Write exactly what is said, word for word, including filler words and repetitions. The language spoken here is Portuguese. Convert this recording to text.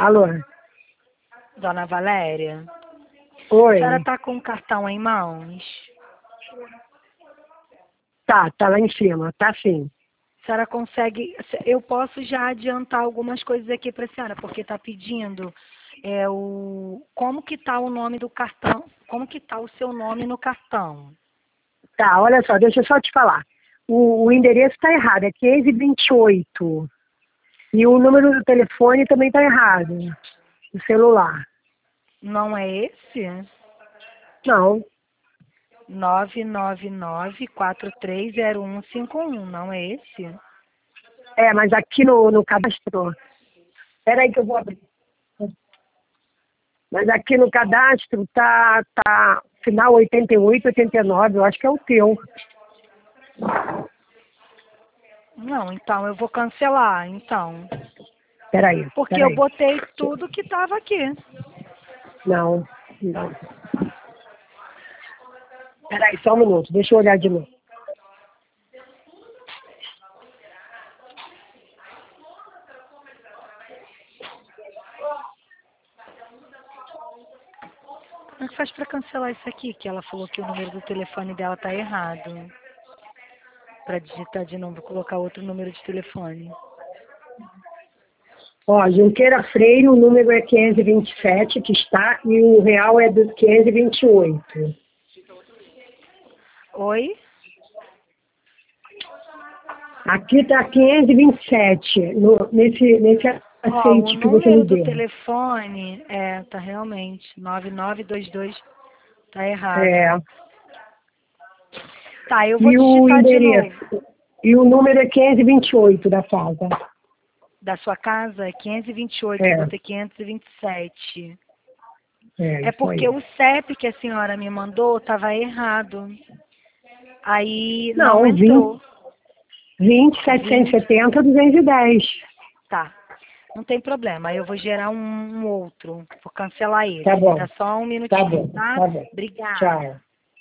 Alô? Dona Valéria, a Oi? senhora está com o cartão em mãos? Tá, tá lá em cima, tá sim. A senhora consegue... Eu posso já adiantar algumas coisas aqui para a senhora, porque está pedindo é, o... como que está o nome do cartão, como que está o seu nome no cartão. Tá, olha só, deixa eu só te falar. O, o endereço tá errado, é quinze e vinte e oito. E o número do telefone também tá errado, do celular. Não é esse? Não, nove nove nove, quatro três zero um cinco um, não é esse? é, mas aqui no, no cadastro... Peraí que eu vou abrir. Mas aqui no cadastro tá, tá final oitenta e oito, oitenta e nove, eu acho que é o teu. Não, então eu vou cancelar, então. Peraí, Porque eu peraí. botei tudo que estava aqui. Não, não. Peraí, só um minuto, deixa eu olhar de novo. Como é que faz para cancelar isso aqui? Que ela falou que o número do telefone dela tá errado. Para digitar de novo, colocar outro número de telefone. Ó, Junqueira Freire, o número é quinhentos e vinte e sete, que está, e o real é do quinhentos e vinte e oito. Oi? Aqui está quinhentos e vinte e sete, no, nesse, nesse Ó, o aceite que você me número do deu. telefone é, tá realmente, nove nove dois dois, tá errado. É, Tá, eu vou e o digitar de novo. endereço, e o número é quinhentos e vinte e oito da casa. Da sua casa é quinhentos e vinte e oito, eu É, botei quinhentos e vinte e sete. é, É isso porque aí. o C E P que a senhora me mandou tava errado. Aí não Não, vinte, entrou. vinte, setecentos e vinte, setenta, duzentos e dez. tá. Não tem problema, aí eu vou gerar um, um outro, vou cancelar Tá esse. Me bom, dá só um tá minutinho, bom, tá? tá bom. Obrigada. Tchau.